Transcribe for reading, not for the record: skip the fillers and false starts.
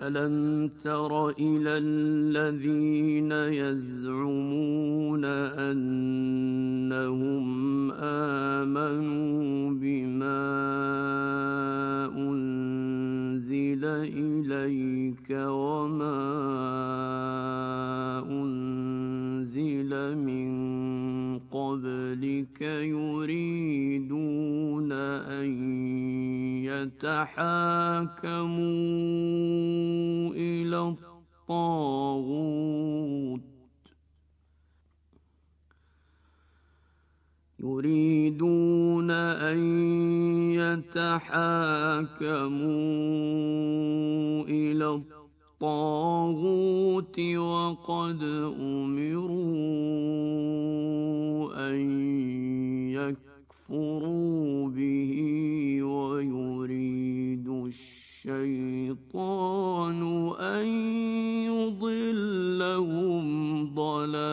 ألم تر إلى الذين يزعمون أنهم آمنوا بما أنزل إليك وما أنزل من قبلك يريدون أن يتحاكموا إلى الطاغوت وقد أمروا أن يكفروا به ويريد الشيطان أن يضلهم ضلالا